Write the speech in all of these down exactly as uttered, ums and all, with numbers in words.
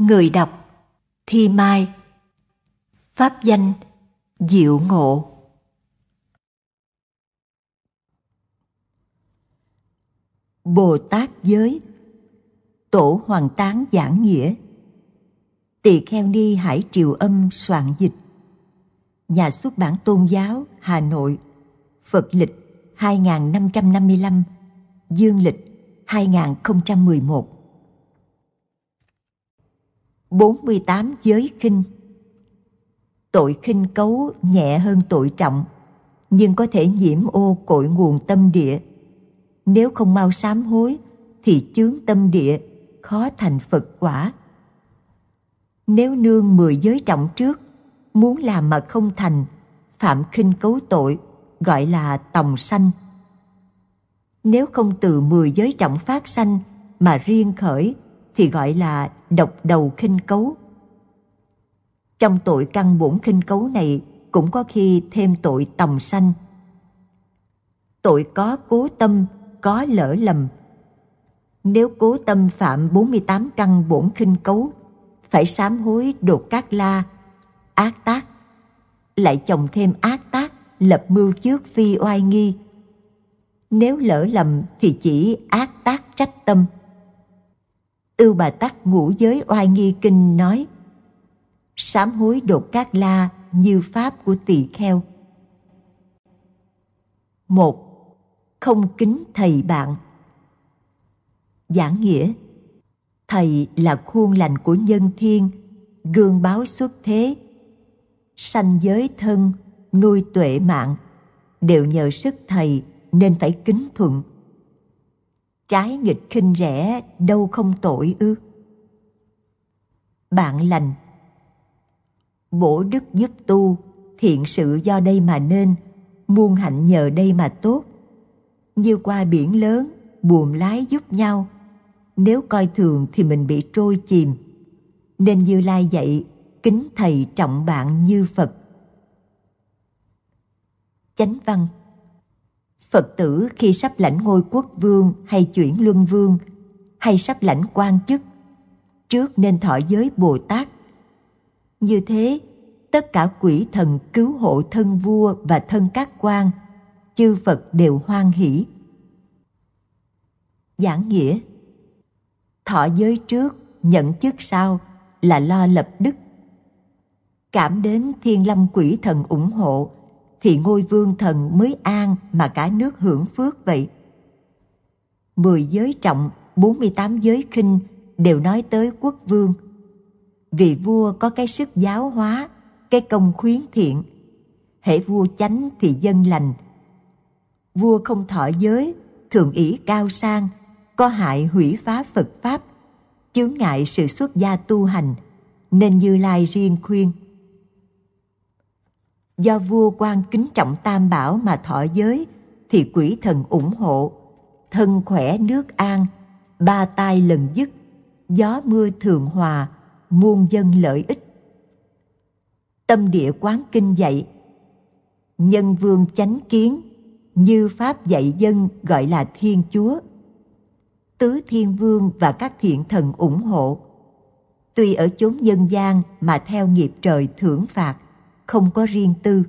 Người đọc Thi Mai. Pháp danh Diệu Ngộ. Bồ Tát giới. Tổ Hoàng Tán giảng nghĩa. Tỳ Kheo Ni Hải Triều Âm soạn dịch. Nhà xuất bản Tôn giáo, Hà Nội. Phật lịch hai nghìn năm trăm năm mươi lăm, dương lịch hai nghìn không trăm mười một. bốn mươi tám giới khinh. Tội khinh cấu nhẹ hơn tội trọng, nhưng có thể nhiễm ô cội nguồn tâm địa. Nếu không mau sám hối thì chướng tâm địa, khó thành Phật quả. Nếu nương mười giới trọng trước, muốn làm mà không thành, phạm khinh cấu tội, gọi là tòng sanh. Nếu không từ mười giới trọng phát sanh mà riêng khởi, thì gọi là độc đầu khinh cấu. Trong tội căn bổn khinh cấu này cũng có khi thêm tội tòng sanh. Tội có cố tâm, có lỡ lầm. Nếu cố tâm phạm bốn mươi tám căn bổn khinh cấu, phải sám hối đột cát la, ác tác, lại chồng thêm ác tác, lập mưu trước phi oai nghi. Nếu lỡ lầm thì chỉ ác tác trách tâm. Ưu Bà Tắc Ngũ Giới Oai Nghi Kinh nói: sám hối đột cát la như pháp của tỳ kheo. Một. Không kính thầy bạn. Giảng nghĩa: thầy là khuôn lành của nhân thiên, gương báo xuất thế. Sanh giới thân, nuôi tuệ mạng, đều nhờ sức thầy nên phải kính thuận. Trái nghịch khinh rẻ đâu không tội ư? Bạn lành. Bổ đức giúp tu, thiện sự do đây mà nên, muôn hạnh nhờ đây mà tốt. Như qua biển lớn, buồm lái giúp nhau, nếu coi thường thì mình bị trôi chìm. Nên Như Lai dạy kính thầy trọng bạn như Phật. Chánh văn. Phật tử khi sắp lãnh ngôi quốc vương hay chuyển luân vương, hay sắp lãnh quan chức, trước nên thọ giới Bồ Tát. Như thế, tất cả quỷ thần cứu hộ thân vua và thân các quan, chư Phật đều hoan hỷ. Giảng nghĩa: thọ giới trước, nhận chức sau là lo lập đức. Cảm đến thiên lâm quỷ thần ủng hộ, thì ngôi vương thần mới an mà cả nước hưởng phước vậy. Mười giới trọng, bốn mươi tám giới khinh đều nói tới quốc vương. Vì vua có cái sức giáo hóa, cái công khuyến thiện. Hễ vua chánh thì dân lành. Vua không thọ giới, thường ỷ cao sang, có hại hủy phá Phật Pháp, chướng ngại sự xuất gia tu hành, nên Như Lai riêng khuyên. Do vua quan kính trọng Tam Bảo mà thọ giới, thì quỷ thần ủng hộ, thân khỏe nước an, ba tai lần dứt, gió mưa thường hòa, muôn dân lợi ích. Tâm Địa Quán Kinh dạy: nhân vương chánh kiến, như pháp dạy dân gọi là Thiên Chúa. Tứ Thiên Vương và các thiện thần ủng hộ. Tuy ở chốn nhân gian mà theo nghiệp trời thưởng phạt, không có riêng tư.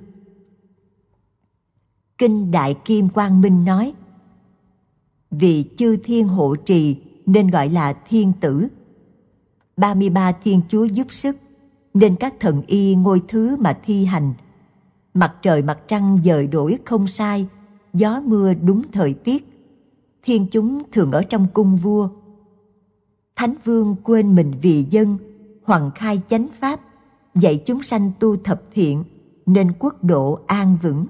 Kinh Đại Kim Quang Minh nói: vì chư thiên hộ trì nên gọi là thiên tử. ba mươi ba thiên chúa giúp sức, nên các thần y ngôi thứ mà thi hành. Mặt trời mặt trăng dời đổi không sai, gió mưa đúng thời tiết. Thiên chúng thường ở trong cung vua. Thánh vương quên mình vì dân, hoằng khai chánh pháp, dạy chúng sanh tu thập thiện, nên quốc độ an vững.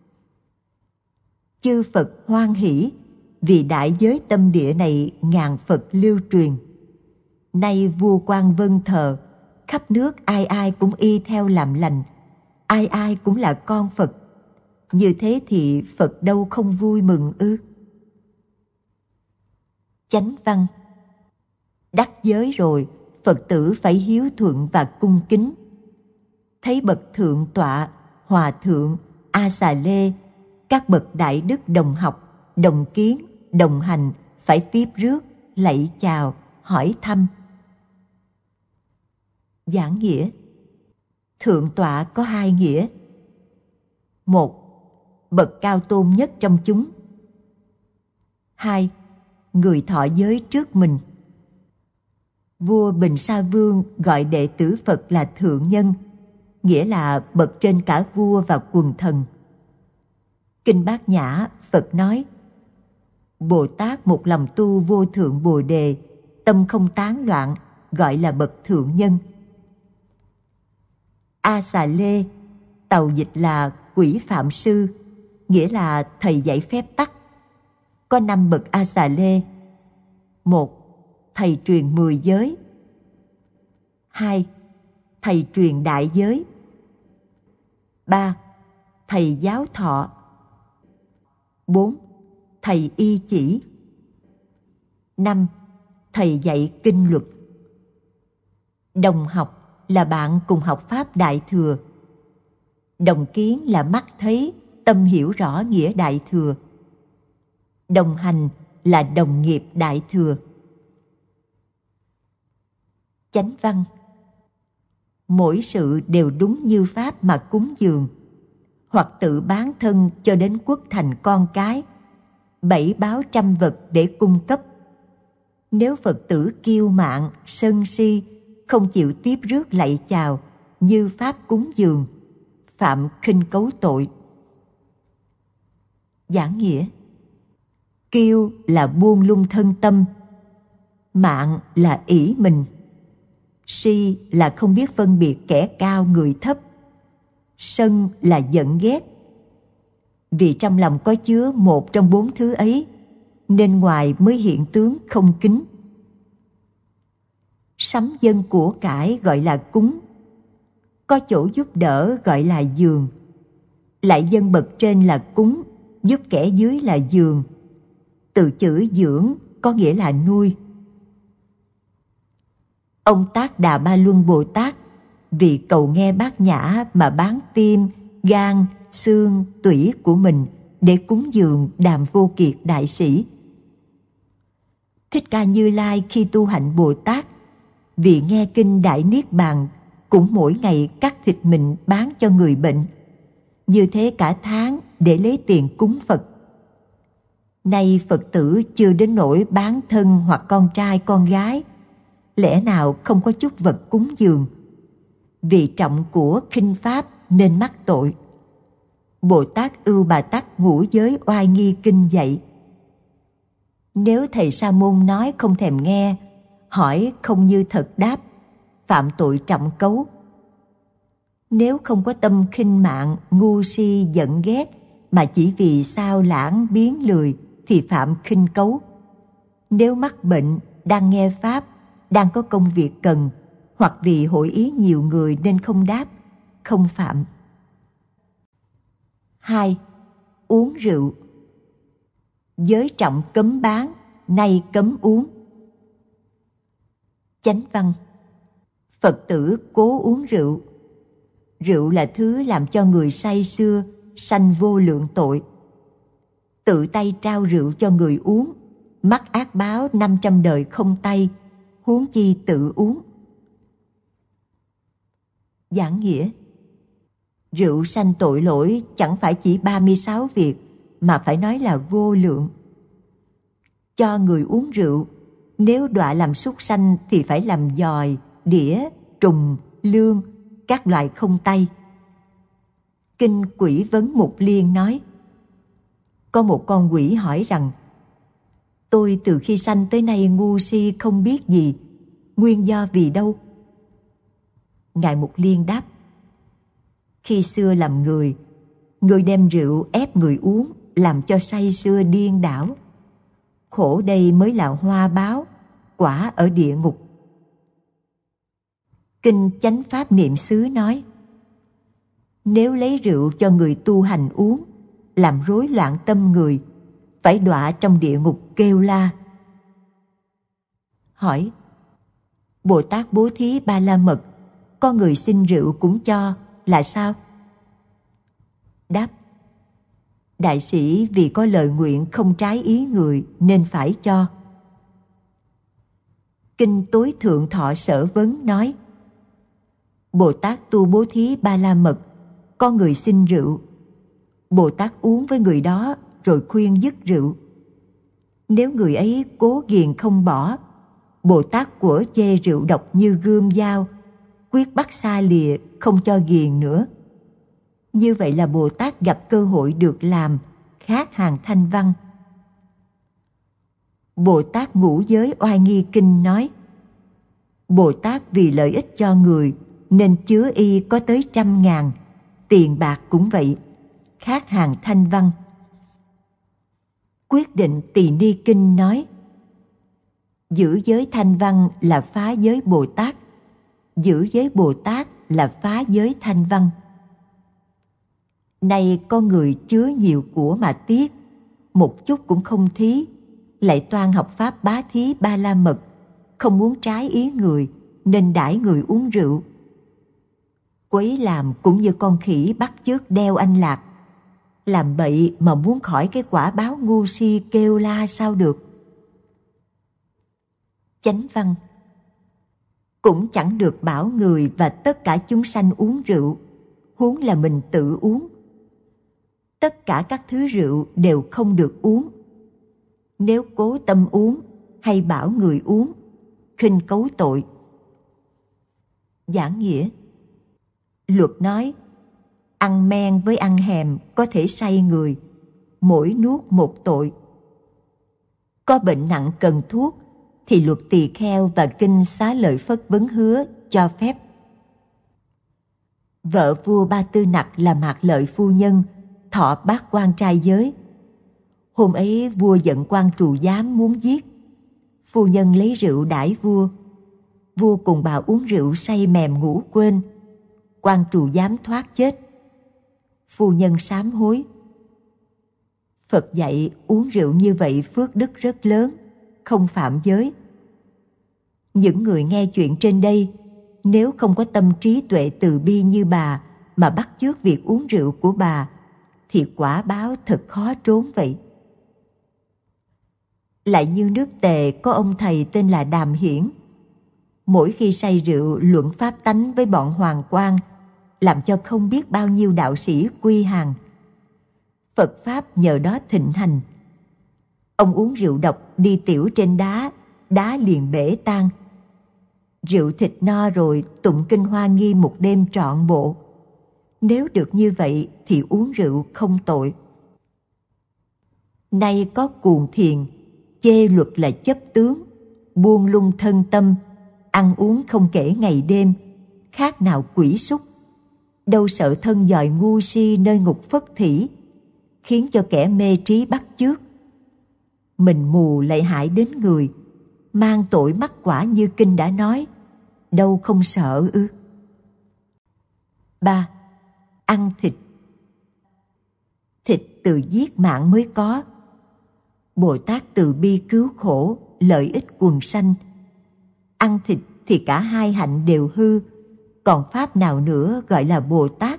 Chư Phật hoan hỷ, vì đại giới tâm địa này ngàn Phật lưu truyền. Nay vua quan vân thờ, khắp nước ai ai cũng y theo làm lành, ai ai cũng là con Phật. Như thế thì Phật đâu không vui mừng ư? Chánh văn. Đắc giới rồi, Phật tử phải hiếu thuận và cung kính. Thấy bậc thượng tọa, hòa thượng, a xà lê, các bậc đại đức đồng học, đồng kiến, đồng hành, phải tiếp rước, lạy chào, hỏi thăm. Giảng nghĩa. Thượng tọa có hai nghĩa. Một, bậc cao tôn nhất trong chúng. Hai, người thọ giới trước mình. Vua Bình Sa Vương gọi đệ tử Phật là thượng nhân, nghĩa là bậc trên cả vua và quần thần. Kinh Bát Nhã, Phật nói: Bồ Tát một lòng tu vô thượng Bồ đề, tâm không tán loạn, gọi là bậc thượng nhân. A Xà Lê, tàu dịch là Quỷ Phạm Sư, nghĩa là thầy dạy phép tắc. Có năm bậc A Xà Lê. Một, thầy truyền mười giới. Hai, thầy truyền đại giới. Ba, thầy giáo thọ. Bốn, thầy y chỉ. Năm, thầy dạy kinh luật. Đồng học là bạn cùng học Pháp Đại Thừa. Đồng kiến là mắt thấy, tâm hiểu rõ nghĩa Đại Thừa. Đồng hành là đồng nghiệp Đại Thừa. Chánh văn. Mỗi sự đều đúng như Pháp mà cúng dường, hoặc tự bán thân cho đến quốc thành con cái, bảy báo trăm vật để cung cấp. Nếu Phật tử kiêu mạn, sân si, không chịu tiếp rước lạy chào như Pháp cúng dường, phạm khinh cấu tội. Giảng nghĩa. Kiêu là buông lung thân tâm, mạn là ỷ mình, si là không biết phân biệt kẻ cao người thấp, sân là giận ghét. Vì trong lòng có chứa một trong bốn thứ ấy, nên ngoài mới hiện tướng không kính. Sắm dân của cải gọi là cúng, có chỗ giúp đỡ gọi là dường. Lại dân bậc trên là cúng, giúp kẻ dưới là dường. Từ chữ dưỡng có nghĩa là nuôi. Ông Tác Đà Ba Luân Bồ Tát vì cầu nghe Bát Nhã mà bán tim, gan, xương, tủy của mình để cúng dường Đàm Vô Kiệt đại sĩ. Thích Ca Như Lai khi tu hạnh Bồ Tát, vì nghe kinh Đại Niết Bàn, cũng mỗi ngày cắt thịt mình bán cho người bệnh, như thế cả tháng để lấy tiền cúng Phật. Nay Phật tử chưa đến nỗi bán thân hoặc con trai con gái, lẽ nào không có chút vật cúng dường? Vì trọng của khinh pháp nên mắc tội. Bồ Tát Ưu Bà Tắc Ngũ Giới Oai Nghi Kinh dạy: nếu thầy Sa Môn nói không thèm nghe, hỏi không như thật đáp, phạm tội trọng cấu. Nếu không có tâm khinh mạn, ngu si, giận ghét, mà chỉ vì sao lãng biến lười, thì phạm khinh cấu. Nếu mắc bệnh, đang nghe Pháp, đang có công việc cần, hoặc vì hội ý nhiều người nên không đáp, không phạm. Hai, uống rượu. Giới trọng cấm bán, nay cấm uống. Chánh văn. Phật tử cố uống rượu. Rượu là thứ làm cho người say sưa, sanh vô lượng tội. Tự tay trao rượu cho người uống, mắc ác báo năm trăm đời không tay, huống chi tự uống. Giảng nghĩa. Rượu sanh tội lỗi chẳng phải chỉ ba mươi sáu việc, mà phải nói là vô lượng. Cho người uống rượu, nếu đọa làm súc sanh thì phải làm giòi, đĩa, trùng, lương, các loại không tay. Kinh Quỷ Vấn Mục Liên nói: có một con quỷ hỏi rằng: tôi từ khi sanh tới nay ngu si không biết gì, nguyên do vì đâu? Ngài Mục Liên đáp: khi xưa làm người, người đem rượu ép người uống, làm cho say sưa điên đảo. Khổ đây mới là hoa báo, quả ở địa ngục. Kinh Chánh Pháp Niệm xứ nói: nếu lấy rượu cho người tu hành uống, làm rối loạn tâm người, phải đọa trong địa ngục kêu la. Hỏi: Bồ Tát bố thí ba la mật, có người xin rượu cũng cho, là sao? Đáp: đại sĩ vì có lời nguyện không trái ý người nên phải cho. Kinh Tối Thượng Thọ Sở Vấn nói: Bồ Tát tu bố thí ba la mật, có người xin rượu. Bồ Tát uống với người đó rồi khuyên dứt rượu. Nếu người ấy cố ghiền không bỏ, Bồ Tát của chê rượu độc như gươm dao, quyết bắt xa lìa, không cho ghiền nữa. Như vậy là Bồ Tát gặp cơ hội được làm khác hàng thanh văn. Bồ Tát Ngũ Giới Oai Nghi Kinh nói, Bồ Tát vì lợi ích cho người nên chứa y có tới trăm ngàn, tiền bạc cũng vậy, khác hàng thanh văn. Quyết Định Tỳ Ni Kinh nói, giữ giới thanh văn là phá giới Bồ Tát, giữ giới Bồ Tát là phá giới thanh văn. Nay con người chứa nhiều của mà tiếc, một chút cũng không thí, lại toan học pháp bá thí ba la mật, không muốn trái ý người nên đãi người uống rượu. Quấy làm cũng như con khỉ bắt chước đeo anh lạc, làm bậy mà muốn khỏi cái quả báo ngu si kêu la sao được. Chánh văn: cũng chẳng được bảo người và tất cả chúng sanh uống rượu, huống là mình tự uống. Tất cả các thứ rượu đều không được uống. Nếu cố tâm uống hay bảo người uống, khinh cấu tội. Giảng nghĩa: luật nói, ăn men với ăn hèm có thể say người, mỗi nuốt một tội. Có bệnh nặng cần thuốc thì luật tỳ kheo và kinh Xá Lợi Phất Vấn Hứa cho phép. Vợ vua Ba Tư Nặc là Mạc Lợi phu nhân, thọ bát quan trai giới. Hôm ấy vua giận quan trù giám muốn giết. Phu nhân lấy rượu đãi vua. Vua cùng bà uống rượu say mềm ngủ quên. Quan trù giám thoát chết. Phu nhân sám hối. Phật dạy uống rượu như vậy phước đức rất lớn, không phạm giới. Những người nghe chuyện trên đây, nếu không có tâm trí tuệ từ bi như bà mà bắt chước việc uống rượu của bà, thì quả báo thật khó trốn vậy. Lại như nước Tề có ông thầy tên là Đàm Hiển. Mỗi khi say rượu luận pháp tánh với bọn hoàng quan, làm cho không biết bao nhiêu đạo sĩ quy hàng. Phật Pháp nhờ đó thịnh hành. Ông uống rượu độc đi tiểu trên đá, đá liền bể tan. Rượu thịt no rồi tụng kinh Hoa Nghi một đêm trọn bộ. Nếu được như vậy thì uống rượu không tội. Nay có cuồng thiền, chê luật là chấp tướng, buông lung thân tâm, ăn uống không kể ngày đêm, khác nào quỷ súc. Đâu sợ thân dòi ngu si nơi ngục phất thỉ, khiến cho kẻ mê trí bắt chước. Mình mù lại hại đến người, mang tội mắc quả như kinh đã nói, đâu không sợ ư. ba. Ăn thịt. Thịt từ giết mạng mới có. Bồ Tát từ bi cứu khổ, lợi ích quần sanh. Ăn thịt thì cả hai hạnh đều hư, còn pháp nào nữa gọi là Bồ Tát?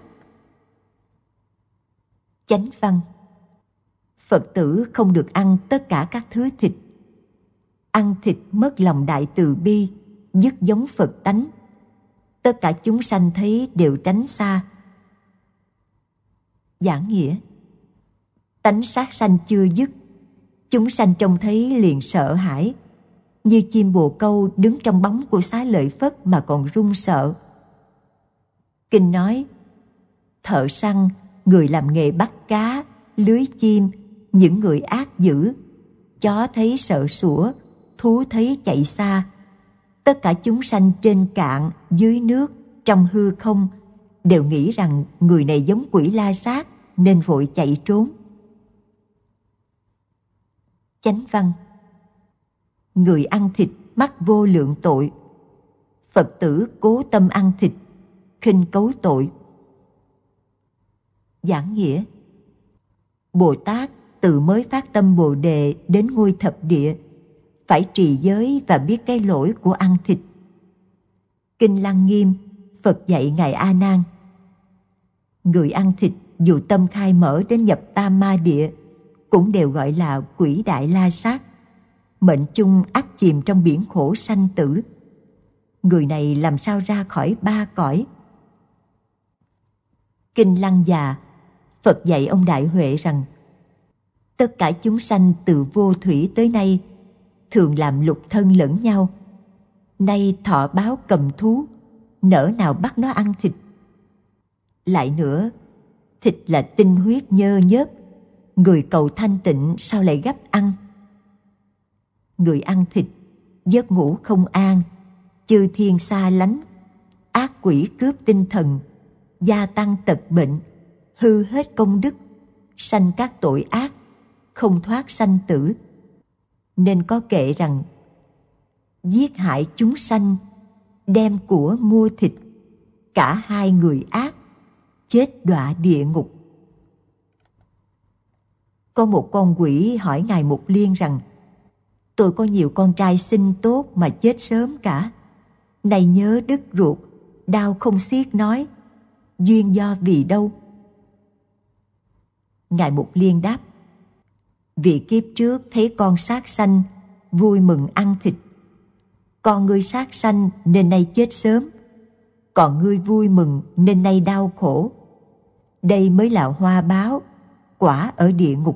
Chánh văn: Phật tử không được ăn tất cả các thứ thịt. Ăn thịt mất lòng đại từ bi, dứt giống Phật tánh. Tất cả chúng sanh thấy đều tránh xa. Giảng nghĩa: tánh sát sanh chưa dứt, chúng sanh trông thấy liền sợ hãi, như chim bồ câu đứng trong bóng của Xá Lợi Phất mà còn run sợ. Kinh nói, thợ săn, người làm nghề bắt cá, lưới chim, những người ác dữ, chó thấy sợ sủa, thú thấy chạy xa. Tất cả chúng sanh trên cạn, dưới nước, trong hư không, đều nghĩ rằng người này giống quỷ la sát nên vội chạy trốn. Chánh văn: người ăn thịt mắc vô lượng tội. Phật tử cố tâm ăn thịt, khinh cấu tội. Giảng nghĩa: Bồ Tát từ mới phát tâm Bồ Đề đến ngôi thập địa, phải trì giới và biết cái lỗi của ăn thịt. Kinh Lăng Nghiêm, Phật dạy Ngài A Nan: người ăn thịt dù tâm khai mở đến nhập tam ma địa, cũng đều gọi là quỷ đại la sát, mệnh chung ắt chìm trong biển khổ sanh tử. Người này làm sao ra khỏi ba cõi, Kinh Lăng Già, Phật dạy ông Đại Huệ rằng tất cả chúng sanh từ vô thủy tới nay thường làm lục thân lẫn nhau. Nay thọ báo cầm thú, nỡ nào bắt nó ăn thịt. Lại nữa, thịt là tinh huyết nhơ nhớp, người cầu thanh tịnh sao lại gấp ăn? Người ăn thịt, giấc ngủ không an, chư thiên xa lánh, ác quỷ cướp tinh thần, gia tăng tật bệnh, hư hết công đức, sanh các tội ác, không thoát sanh tử. Nên có kệ rằng giết hại chúng sanh, đem của mua thịt, cả hai người ác, chết đọa địa ngục. Có một con quỷ hỏi Ngài Mục Liên rằng: tôi có nhiều con trai xinh tốt mà chết sớm cả, nay nhớ đứt ruột, đau không xiết nói, duyên do vì đâu? Ngài Mục Liên đáp: vì kiếp trước thấy con sát sanh, vui mừng ăn thịt. Con ngươi sát sanh nên nay chết sớm, còn ngươi vui mừng nên nay đau khổ. Đây mới là hoa báo, quả ở địa ngục.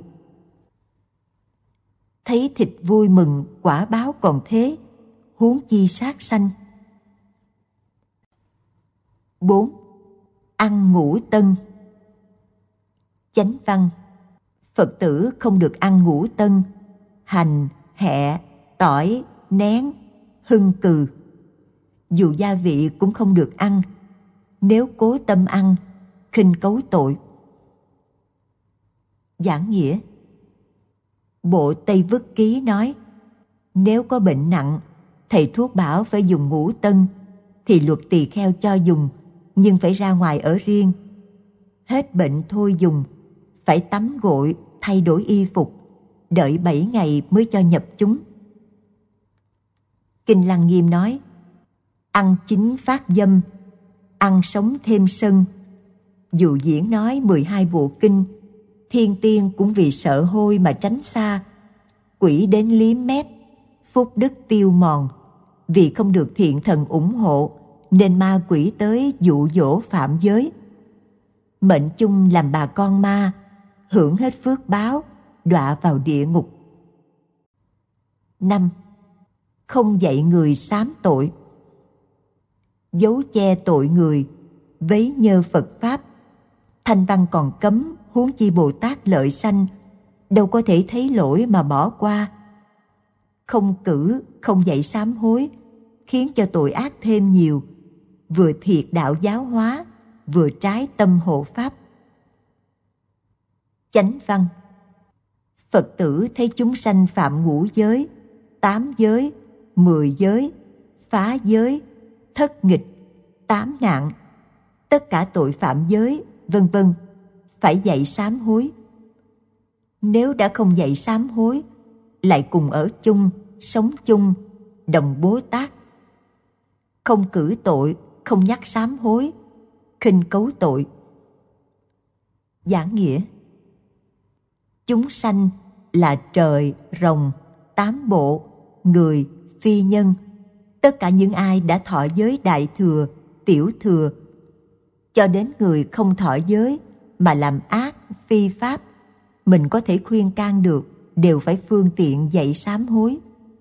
Thấy thịt vui mừng, quả báo còn thế, huống chi sát sanh. Bốn. Ăn ngũ tân. Chánh văn: Phật tử không được ăn ngũ tân, hành, hẹ, tỏi, nén, hưng cừ. Dù gia vị cũng không được ăn, nếu cố tâm ăn, khinh cấu tội. Giảng nghĩa: Bộ Tây Vức Ký nói, nếu có bệnh nặng, thầy thuốc bảo phải dùng ngũ tân, thì luật tỳ kheo cho dùng, nhưng phải ra ngoài ở riêng. Hết bệnh thôi dùng, phải tắm gội, thay đổi y phục, đợi bảy ngày mới cho nhập chúng. Kinh Lăng Nghiêm nói, ăn chín phát dâm, ăn sống thêm sân. Dù diễn nói mười hai bộ kinh, thiên tiên cũng vì sợ hôi mà tránh xa. Quỷ đến liếm mép, phúc đức tiêu mòn. Vì không được thiện thần ủng hộ, nên ma quỷ tới dụ dỗ phạm giới. Mệnh chung làm bà con ma, hưởng hết phước báo, đọa vào địa ngục. Năm. Không dạy người sám tội. Giấu che tội người, vấy nhơ Phật Pháp. Thanh văn còn cấm, huống chi Bồ Tát lợi sanh, đâu có thể thấy lỗi mà bỏ qua. Không cử, không dạy sám hối, khiến cho tội ác thêm nhiều, vừa thiệt đạo giáo hóa, vừa trái tâm hộ Pháp. Chánh văn: Phật tử thấy chúng sanh phạm ngũ giới, tám giới, mười giới, phá giới, thất nghịch, tám nạn, tất cả tội phạm giới, vân vân, phải dạy sám hối. Nếu đã không dạy sám hối, lại cùng ở chung, sống chung, đồng Bố Tát. Không cử tội, không nhắc sám hối, khinh cấu tội. Giảng nghĩa: chúng sanh là trời, rồng, tám bộ, người, phi nhân, tất cả những ai đã thọ giới đại thừa, tiểu thừa, cho đến người không thọ giới mà làm ác, phi pháp, mình có thể khuyên can được, đều phải phương tiện dạy sám hối.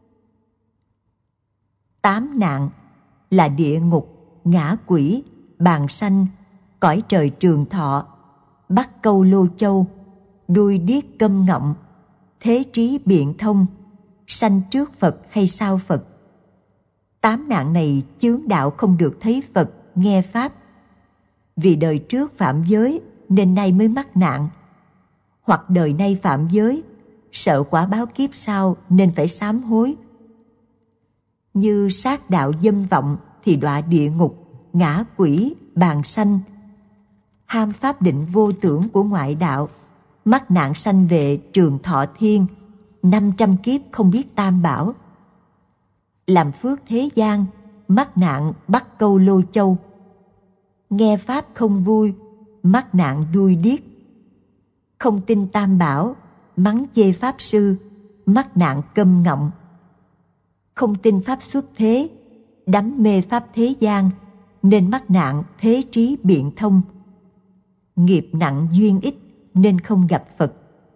Tám nạn là địa ngục, ngã quỷ, bàn sanh, cõi trời trường thọ, bắt câu lô châu, đuôi điếc câm ngọng, thế trí biện thông, sanh trước Phật hay sau Phật. Tám nạn này chướng đạo không được thấy Phật, nghe Pháp. Vì đời trước phạm giới nên nay mới mắc nạn, hoặc đời nay phạm giới, sợ quả báo kiếp sau nên phải sám hối. Như sát đạo dâm vọng thì đọa địa ngục, ngã quỷ, bàn sanh. Ham pháp định vô tưởng của ngoại đạo, mắc nạn sanh về trường thọ thiên, năm trăm kiếp không biết tam bảo. Làm phước thế gian, mắc nạn bắt câu lô châu. Nghe pháp không vui, mắc nạn đuôi điếc. Không tin tam bảo, mắng chê pháp sư, mắc nạn câm ngọng. Không tin pháp xuất thế, đắm mê pháp thế gian, nên mắc nạn thế trí biện thông. nghiệp nặng duyên ít nên không gặp Phật.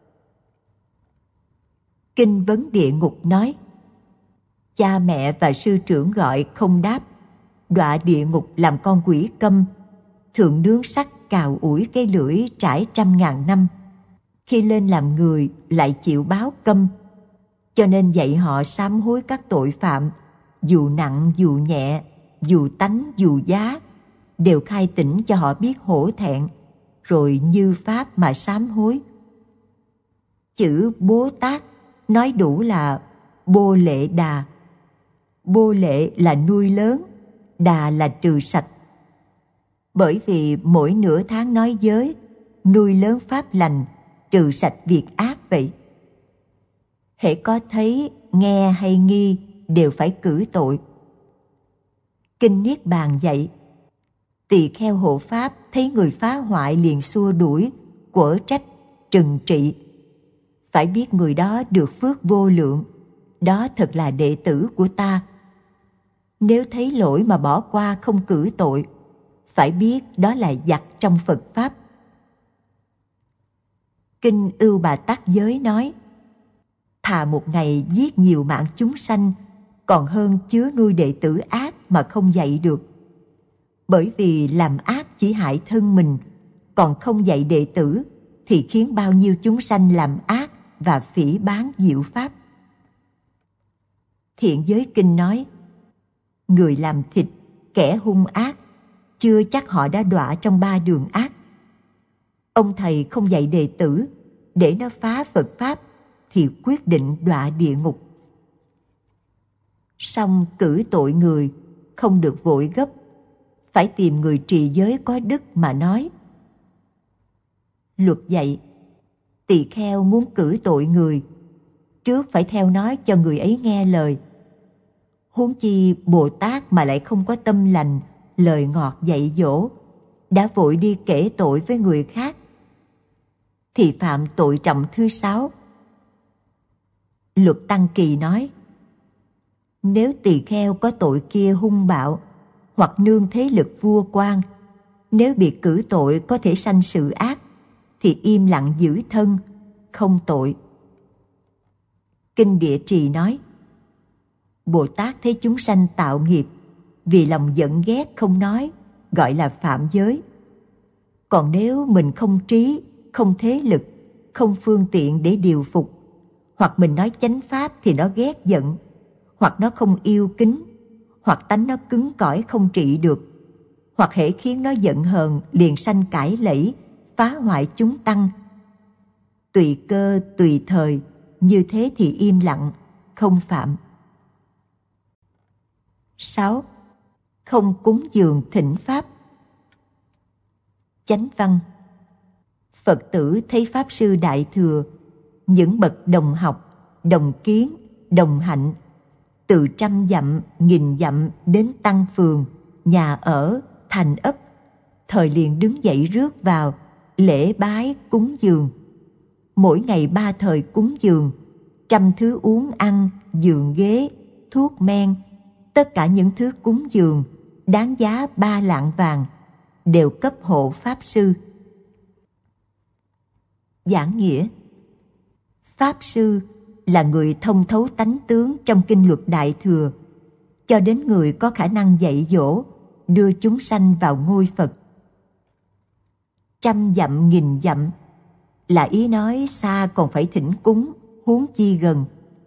Kinh Vấn Địa Ngục nói, cha mẹ và sư trưởng gọi không đáp, đọa địa ngục làm con quỷ câm, thường nướng sắt cào ủi cái lưỡi trải trăm ngàn năm. Khi lên làm người lại chịu báo câm, cho nên dạy họ sám hối các tội phạm, dù nặng dù nhẹ, dù tánh dù giá, đều khai tỉnh cho họ biết hổ thẹn, rồi như pháp mà sám hối. Chữ Bố Tát nói đủ là Bô Lệ Đà. Bô lệ là nuôi lớn, đà là trừ sạch. Bởi vì mỗi nửa tháng nói giới, nuôi lớn pháp lành, trừ sạch việc ác vậy. Hễ có thấy, nghe hay nghi đều phải cử tội. Kinh Niết Bàn dạy, tỳ kheo hộ pháp thấy người phá hoại liền xua đuổi, quở trách, trừng trị. Phải biết người đó được phước vô lượng, đó thật là đệ tử của ta. Nếu thấy lỗi mà bỏ qua không cử tội, phải biết đó là giặc trong Phật Pháp. Kinh Ưu Bà Tát Giới nói, thà một ngày giết nhiều mạng chúng sanh, còn hơn chứa nuôi đệ tử ác mà không dạy được. Bởi vì làm ác chỉ hại thân mình, còn không dạy đệ tử thì khiến bao nhiêu chúng sanh làm ác và phỉ báng diệu pháp. Thiện Giới Kinh nói, người làm thịt, kẻ hung ác, chưa chắc họ đã đọa trong ba đường ác. Ông thầy không dạy đệ tử để nó phá Phật Pháp thì quyết định đọa địa ngục. Song cử tội người không được vội gấp, phải tìm người trì giới có đức mà nói. Luật dạy, tỳ kheo muốn cử tội người, trước phải theo nói cho người ấy nghe lời. Huống chi Bồ Tát mà lại không có tâm lành, lời ngọt dạy dỗ, đã vội đi kể tội với người khác, thì phạm tội trọng thứ sáu. Luật Tăng Kỳ nói, nếu tỳ kheo có tội kia hung bạo, hoặc nương thế lực vua quan, nếu bị cử tội có thể sanh sự ác, thì im lặng giữ thân, không tội. Kinh Địa Trì nói, Bồ Tát thấy chúng sanh tạo nghiệp, vì lòng giận ghét không nói, gọi là phạm giới. Còn nếu mình không trí, không thế lực, không phương tiện để điều phục, hoặc mình nói chánh pháp thì nó ghét giận, hoặc nó không yêu kính, hoặc tánh nó cứng cỏi không trị được, hoặc hễ khiến nó giận hờn liền sanh cãi lẫy, phá hoại chúng tăng. Tùy cơ, tùy thời, như thế thì im lặng, không phạm. sáu. Không cúng dường thỉnh Pháp. Chánh văn. Phật tử thấy Pháp Sư Đại Thừa, những bậc đồng học, đồng kiến, đồng hạnh, từ trăm dặm, nghìn dặm đến tăng phường, nhà ở, thành ấp, thời liền đứng dậy rước vào, lễ bái cúng dường. Mỗi ngày ba thời cúng dường, trăm thứ uống ăn, giường ghế, thuốc men, tất cả những thứ cúng dường đáng giá ba lạng vàng đều cấp hộ Pháp Sư. Giảng nghĩa. Pháp Sư là người thông thấu tánh tướng trong kinh luật Đại Thừa, cho đến người có khả năng dạy dỗ, đưa chúng sanh vào ngôi Phật. Trăm dặm nghìn dặm là ý nói xa còn phải thỉnh cúng, huống chi gần.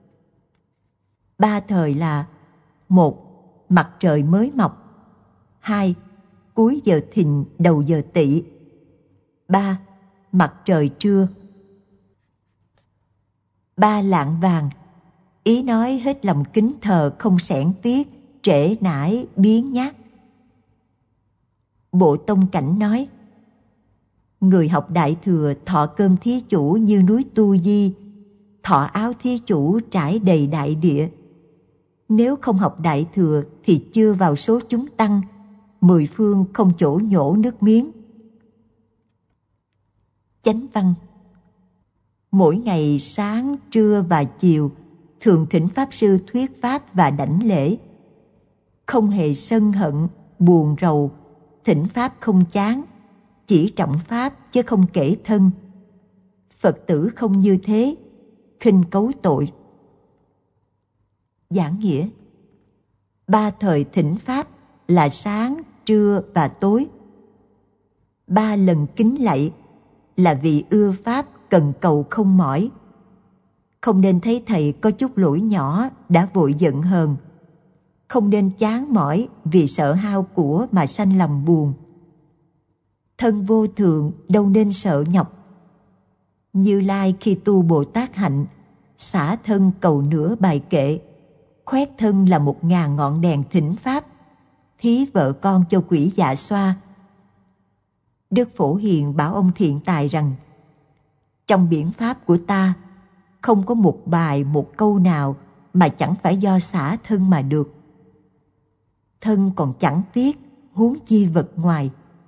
Ba thời là: một. Mặt trời mới mọc. Hai. Cuối giờ thìn đầu giờ tỵ. Ba. Mặt trời trưa. Ba lạng vàng, ý nói hết lòng kính thờ, không xẻn tiếc, trễ nải, biếng nhác. Bộ Tông Cảnh nói, người học Đại Thừa thọ cơm thí chủ như núi Tu Di, thọ áo thí chủ trải đầy đại địa. Nếu không học Đại Thừa thì chưa vào số chúng tăng, mười phương không chỗ nhổ nước miếng. Chánh văn. Mỗi ngày sáng, trưa và chiều thường thỉnh Pháp Sư thuyết pháp và đảnh lễ. Không hề sân hận, buồn rầu, thỉnh pháp không chán, chỉ trọng pháp chứ không kể thân. Phật tử không như thế, khinh cấu tội. Giảng nghĩa: ba thời thỉnh pháp là sáng, trưa và tối. Ba lần kính lạy là vì ưa pháp, cần cầu không mỏi. Không nên thấy thầy có chút lỗi nhỏ đã vội giận hờn. Không nên chán mỏi vì sợ hao của mà sanh lòng buồn. Thân vô thường đâu nên sợ nhọc. Như Lai khi tu Bồ Tát hạnh, xả thân cầu nửa bài kệ, khoét thân là một ngàn ngọn đèn thỉnh pháp, thí vợ con cho quỷ dạ xoa. Đức Phổ Hiền bảo ông Thiện Tài rằng: trong biển pháp của ta không có một bài một câu nào mà chẳng phải do xả thân mà được. Thân còn chẳng tiếc, huống chi vật ngoài.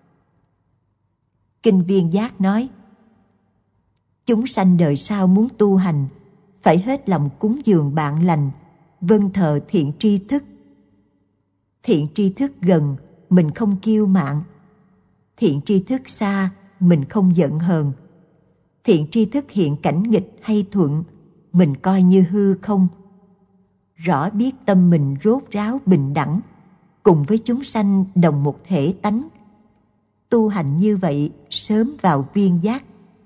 Kinh Viên Giác nói: chúng sanh đời sau muốn tu hành, phải hết lòng cúng dường bạn lành, vâng thờ thiện tri thức. Thiện tri thức gần, mình không kiêu mạn. Thiện tri thức xa, mình không giận hờn. Thiện tri thức hiện cảnh nghịch hay thuận, mình coi như hư không. Rõ biết tâm mình rốt ráo bình đẳng, cùng với chúng sanh đồng một thể tánh. Tu hành như vậy sớm vào viên giác.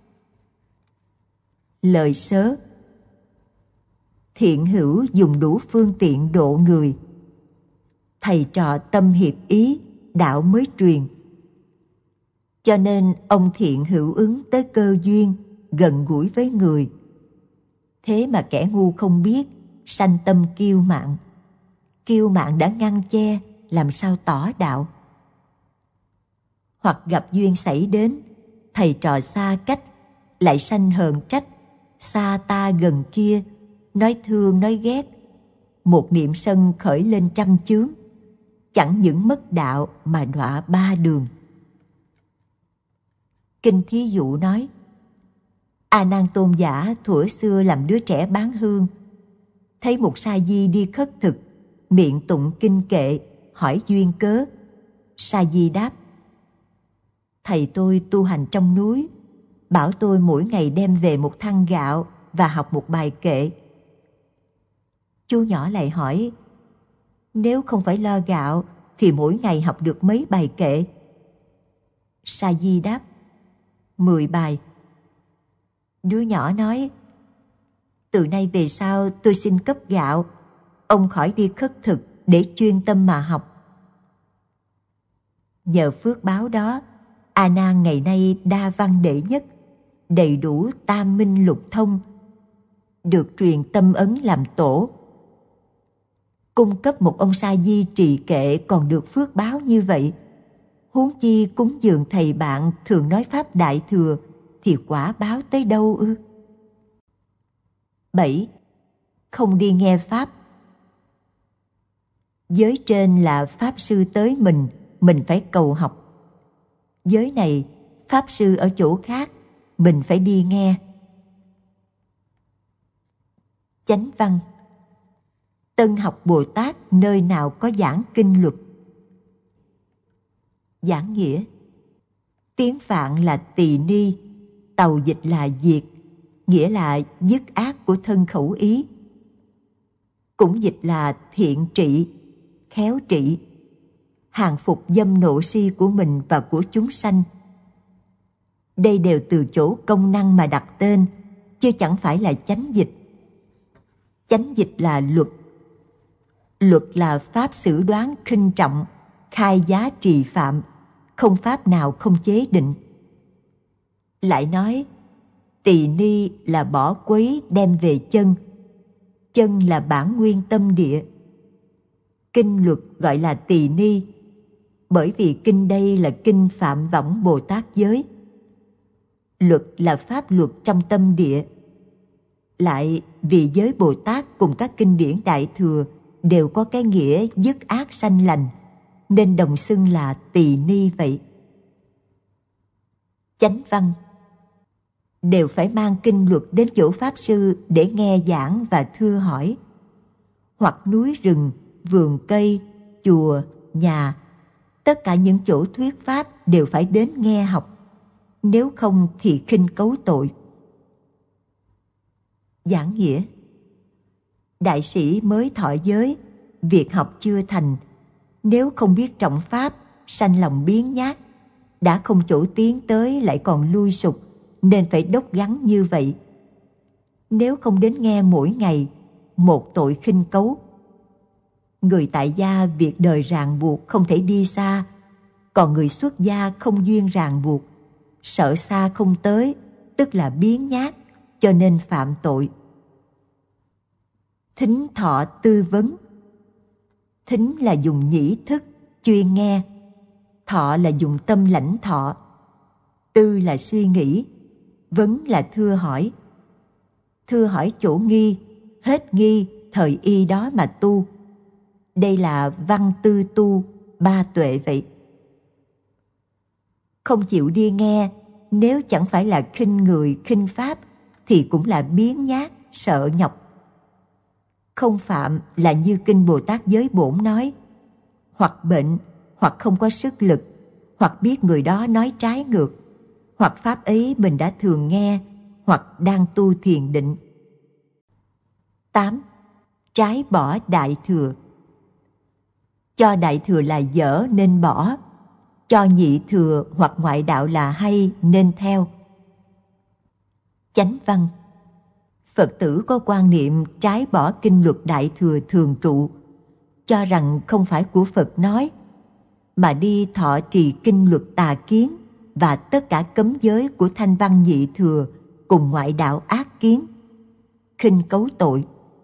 Lời sớ: thiện hữu dùng đủ phương tiện độ người. Thầy trò tâm hiệp ý, đạo mới truyền. Cho nên ông Thiện hữu ứng tới cơ duyên, gần gũi với người. Thế mà kẻ ngu không biết, sanh tâm kiêu mạn. Kiêu mạn đã ngăn che, làm sao tỏ đạo. Hoặc gặp duyên xảy đến, thầy trò xa cách, lại sanh hờn trách, xa ta gần kia, nói thương nói ghét. Một niệm sân khởi lên trăm chướng, chẳng những mất đạo mà đọa ba đường. Kinh Thí Dụ nói: A Nan Tôn giả thuở xưa làm đứa trẻ bán hương, thấy một sa di đi khất thực, miệng tụng kinh kệ, hỏi duyên cớ. Sa di đáp: thầy tôi tu hành trong núi, bảo tôi mỗi ngày đem về một thăng gạo và học một bài kệ. Chú nhỏ lại hỏi: nếu không phải lo gạo thì mỗi ngày học được mấy bài kệ? Sa di đáp: mười bài. Đứa nhỏ nói: từ nay về sau tôi xin cấp gạo, ông khỏi đi khất thực để chuyên tâm mà học. Nhờ phước báo đó, A Nan ngày nay đa văn đệ nhất, đầy đủ tam minh lục thông, được truyền tâm ấn làm tổ. Cung cấp một ông sa di trì kệ còn được phước báo như vậy, huống chi cúng dường thầy bạn thường nói pháp đại thừa thì quả báo tới đâu ư? bảy. Không đi nghe pháp. Giới trên là pháp sư tới mình, mình phải cầu học. Giới này, pháp sư ở chỗ khác, mình phải đi nghe. Chánh văn: Tân học Bồ Tát nơi nào có giảng kinh luật. Giảng nghĩa: tiếng Phạn là tỳ ni, tàu dịch là diệt, nghĩa là dứt ác của thân khẩu ý. Cũng dịch là thiện trị, khéo trị, hàng phục dâm nộ si của mình và của chúng sanh. Đây đều từ chỗ công năng mà đặt tên, chứ chẳng phải là chánh dịch. Chánh dịch là luật. Luật là pháp xử đoán khinh trọng, khai giá trì phạm, không pháp nào không chế định. Lại nói, tỳ ni là bỏ quấy đem về chân. Chân là bản nguyên tâm địa. Kinh luật gọi là tỳ ni, bởi vì kinh đây là kinh Phạm Võng Bồ Tát giới. Luật là pháp luật trong tâm địa. Lại vì giới Bồ Tát cùng các kinh điển Đại Thừa đều có cái nghĩa dứt ác sanh lành, nên đồng xưng là tỳ ni vậy. Chánh văn: đều phải mang kinh luật đến chỗ pháp sư để nghe giảng và thưa hỏi. Hoặc núi rừng, vườn cây, chùa, nhà, tất cả những chỗ thuyết pháp đều phải đến nghe học. nếu không thì khinh cấu tội. Giảng nghĩa: đại sĩ mới thọ giới, việc học chưa thành, nếu không biết trọng pháp, sanh lòng biếng nhác, đã không chỗ tiến tới lại còn lui sụp, nên phải đốc gắn như vậy. Nếu không đến nghe mỗi ngày, một tội khinh cấu. Người tại gia việc đời ràng buộc không thể đi xa, còn người xuất gia không duyên ràng buộc, sợ xa không tới, tức là biếng nhác, cho nên phạm tội. Thính thọ tư vấn: thính là dùng nhĩ thức, chuyên nghe. Thọ là dùng tâm lãnh thọ. Tư là suy nghĩ. Vấn là thưa hỏi. Thưa hỏi chỗ nghi, hết nghi, thời y đó mà tu. Đây là văn tư tu, ba tuệ vậy. Không chịu đi nghe, nếu chẳng phải là khinh người, khinh pháp, thì cũng là biếng nhác, sợ nhọc. Không phạm là như Kinh Bồ Tát Giới Bổn nói: hoặc bệnh, hoặc không có sức lực, hoặc biết người đó nói trái ngược, hoặc pháp ấy mình đã thường nghe, hoặc đang tu thiền định. tám. Trái bỏ đại thừa: cho đại thừa là dở nên bỏ, cho nhị thừa hoặc ngoại đạo là hay nên theo. Chánh văn: Phật tử có quan niệm trái bỏ kinh luật đại thừa thường trụ, cho rằng không phải của Phật nói, mà đi thọ trì kinh luật tà kiến và tất cả cấm giới của thanh văn nhị thừa cùng ngoại đạo ác kiến, khinh cấu tội.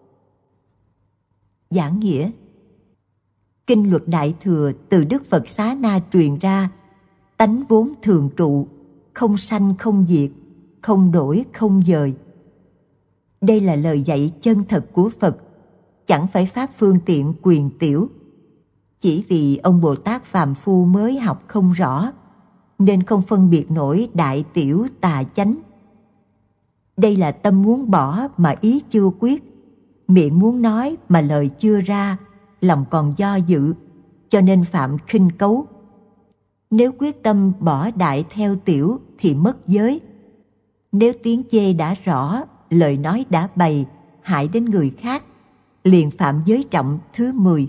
Giảng nghĩa: kinh luật đại thừa từ Đức Phật Xá Na truyền ra, tánh vốn thường trụ, không sanh không diệt, không đổi không dời. Đây là lời dạy chân thật của Phật, chẳng phải pháp phương tiện quyền tiểu. Chỉ vì ông Bồ Tát phàm phu mới học không rõ, nên không phân biệt nổi đại tiểu tà chánh. Đây là tâm muốn bỏ mà ý chưa quyết, miệng muốn nói mà lời chưa ra, lòng còn do dự, cho nên phạm khinh cấu. Nếu quyết tâm bỏ đại theo tiểu thì mất giới. Nếu tiếng chê đã rõ, lời nói đã bày, hại đến người khác, liền phạm giới trọng thứ mười.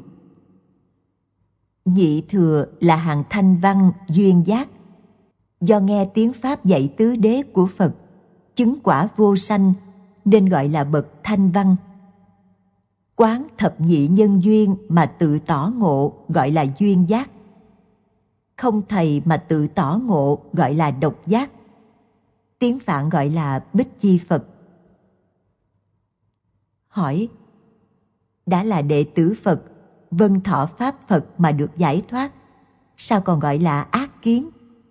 Nhị thừa là hàng thanh văn duyên giác. Do nghe tiếng Pháp dạy tứ đế của Phật, chứng quả vô sanh, nên gọi là bậc thanh văn. Quán thập nhị nhân duyên mà tự tỏ ngộ gọi là duyên giác. Không thầy mà tự tỏ ngộ gọi là độc giác. Tiếng Phạn gọi là Bích Chi Phật. Hỏi: đã là đệ tử Phật, vâng thọ pháp Phật mà được giải thoát, sao còn gọi là ác kiến?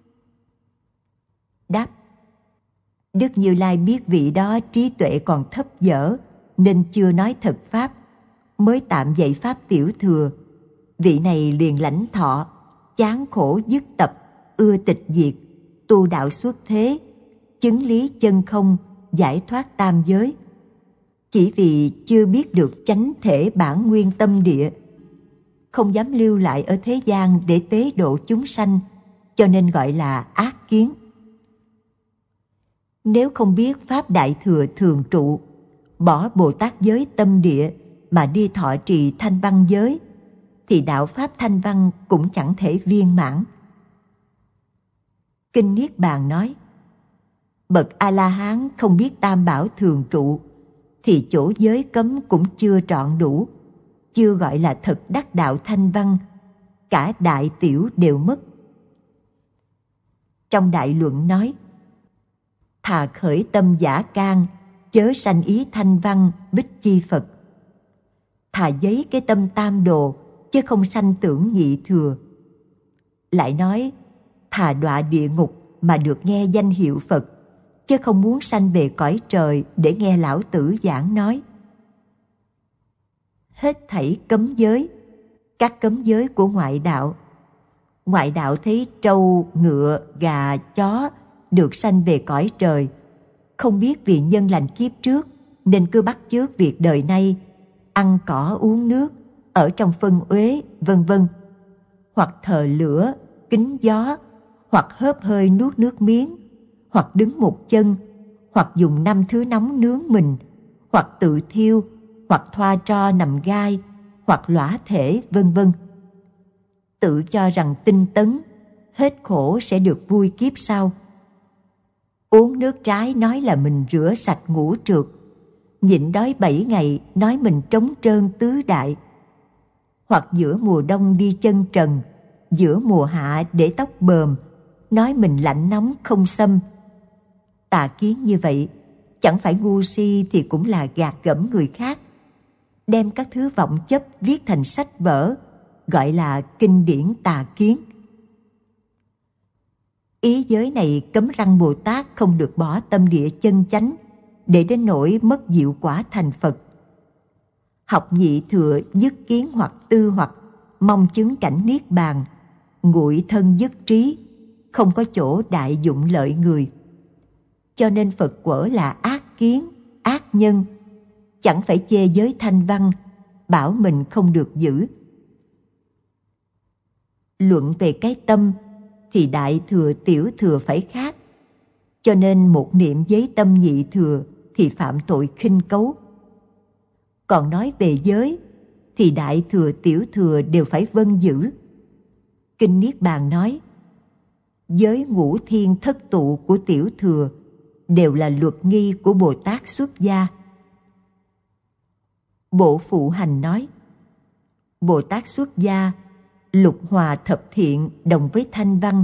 Đáp: Đức Như Lai biết vị đó trí tuệ còn thấp dở, nên chưa nói thật pháp, mới tạm dạy pháp tiểu thừa. Vị này liền lãnh thọ, chán khổ dứt tập, ưa tịch diệt, tu đạo xuất thế, chứng lý chân không, giải thoát tam giới. Chỉ vì chưa biết được chánh thể bản nguyên tâm địa, không dám lưu lại ở thế gian để tế độ chúng sanh, cho nên gọi là ác kiến. Nếu không biết pháp đại thừa thường trụ, bỏ Bồ Tát giới tâm địa mà đi thọ trì thanh văn giới, thì đạo pháp thanh văn cũng chẳng thể viên mãn. Kinh Niết Bàn nói: bậc A-la-hán không biết tam bảo thường trụ, thì chỗ giới cấm cũng chưa trọn đủ, chưa gọi là thật đắc đạo thanh văn, cả đại tiểu đều mất. Trong Đại Luận nói: thà khởi tâm giả can, chớ sanh ý thanh văn Bích Chi Phật. Thà giấy cái tâm tam đồ, chứ không sanh tưởng nhị thừa. Lại nói: thà đọa địa ngục mà được nghe danh hiệu Phật, chứ không muốn sanh về cõi trời để nghe lão tử giảng nói. Hết thảy cấm giới, các cấm giới của ngoại đạo. Ngoại đạo thấy trâu, ngựa, gà, chó được sanh về cõi trời, không biết vì nhân lành kiếp trước, nên cứ bắt chước việc đời nay, ăn cỏ uống nước, ở trong phân uế, vân vân, hoặc thờ lửa, kính gió, hoặc hớp hơi nuốt nước miếng, hoặc đứng một chân, hoặc dùng năm thứ nóng nướng mình, hoặc tự thiêu, hoặc thoa tro nằm gai, hoặc lõa thể, vân vân. Tự cho rằng tinh tấn, hết khổ sẽ được vui kiếp sau. Uống nước trái nói là mình rửa sạch ngũ trượt, nhịn đói bảy ngày nói mình trống trơn tứ đại. Hoặc giữa mùa đông đi chân trần, giữa mùa hạ để tóc bờm, nói mình lạnh nóng không xâm. Tà kiến như vậy, chẳng phải ngu si thì cũng là gạt gẫm người khác, đem các thứ vọng chấp viết thành sách vở, gọi là kinh điển tà kiến. Ý giới này cấm răng Bồ Tát không được bỏ tâm địa chân chánh, để đến nỗi mất diệu quả thành Phật. Học nhị thừa dứt kiến hoặc tư hoặc, mong chứng cảnh niết bàn, nguội thân dứt trí, không có chỗ đại dụng lợi người. Cho nên Phật quở là ác kiến, ác nhân, chẳng phải chê giới thanh văn, bảo mình không được giữ. Luận về cái tâm thì đại thừa tiểu thừa phải khác, cho nên một niệm giới tâm nhị thừa thì phạm tội khinh cấu. Còn nói về giới thì đại thừa tiểu thừa đều phải vâng giữ. Kinh Niết Bàn nói, giới ngũ thiên thất tụ của tiểu thừa đều là luật nghi của Bồ Tát xuất gia. Bộ Phụ Hành nói, Bồ Tát xuất gia lục hòa thập thiện đồng với thanh văn.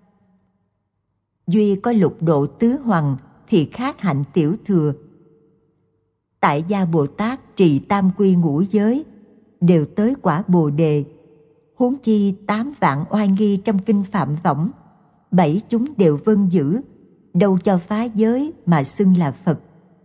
Duy có lục độ tứ hoằng thì khác hạnh tiểu thừa. Tại gia Bồ Tát trì tam quy ngũ giới đều tới quả Bồ đề, huống chi tám vạn oai nghi trong kinh Phạm Võng, bảy chúng đều vâng giữ, đâu cho phá giới mà xưng là Phật.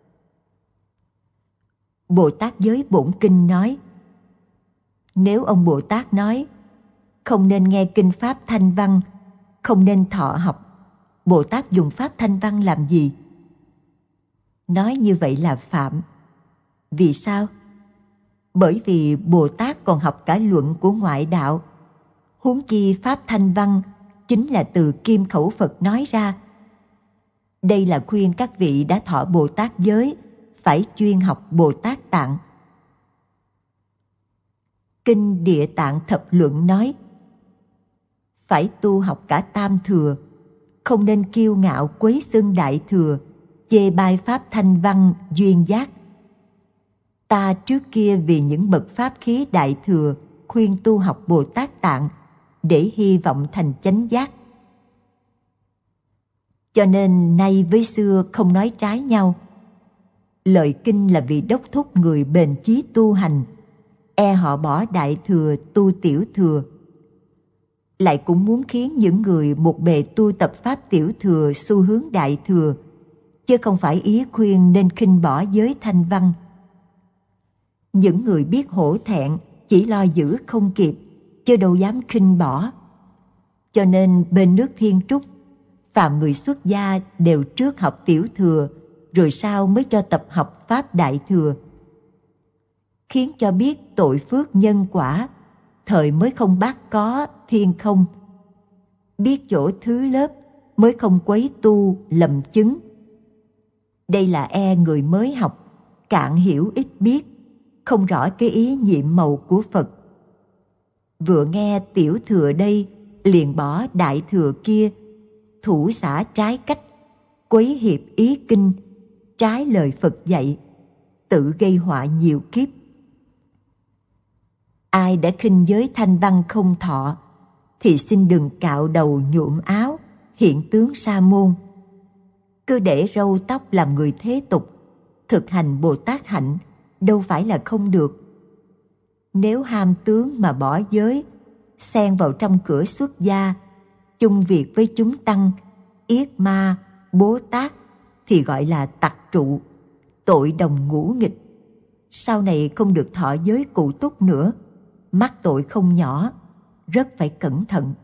Bồ Tát Giới Bổn Kinh nói, nếu ông Bồ Tát nói không nên nghe kinh pháp thanh văn, không nên thọ học, Bồ Tát dùng pháp thanh văn làm gì? Nói như vậy là phạm. Vì sao? Bởi vì Bồ Tát còn học cả luận của ngoại đạo, huống chi pháp thanh văn chính là từ kim khẩu Phật nói ra. Đây là khuyên các vị đã thọ Bồ Tát giới phải chuyên học Bồ Tát Tạng. Kinh Địa Tạng Thập Luận nói, phải tu học cả tam thừa, không nên kiêu ngạo quấy xưng đại thừa, chê bai pháp thanh văn duyên giác. Ta trước kia vì những bậc pháp khí đại thừa khuyên tu học Bồ Tát Tạng để hy vọng thành chánh giác. Cho nên nay với xưa không nói trái nhau. Lời kinh là vì đốc thúc người bền chí tu hành, e họ bỏ đại thừa tu tiểu thừa. Lại cũng muốn khiến những người một bề tu tập pháp tiểu thừa xu hướng đại thừa, chứ không phải ý khuyên nên khinh bỏ giới thanh văn. Những người biết hổ thẹn chỉ lo giữ không kịp, chứ đâu dám khinh bỏ. Cho nên bên nước Thiên Trúc, phàm người xuất gia đều trước học tiểu thừa, rồi sau mới cho tập học pháp đại thừa. Khiến cho biết tội phước nhân quả, thời mới không bác có thiên không. Biết chỗ thứ lớp mới không quấy tu lầm chứng. Đây là e người mới học, cạn hiểu ít biết, không rõ cái ý nhiệm màu của Phật. Vừa nghe tiểu thừa đây, liền bỏ đại thừa kia, thủ xả trái cách, quấy hiệp ý kinh, trái lời Phật dạy, tự gây họa nhiều kiếp. Ai đã khinh giới thanh văn không thọ, thì xin đừng cạo đầu nhuộm áo, hiện tướng sa môn. Cứ để râu tóc làm người thế tục, thực hành Bồ Tát hạnh, đâu phải là không được. Nếu ham tướng mà bỏ giới, xen vào trong cửa xuất gia, chung việc với chúng tăng, yết ma, Bố Tát, thì gọi là tặc trụ, tội đồng ngũ nghịch. Sau này không được thọ giới cụ túc nữa, mắc tội không nhỏ, rất phải cẩn thận.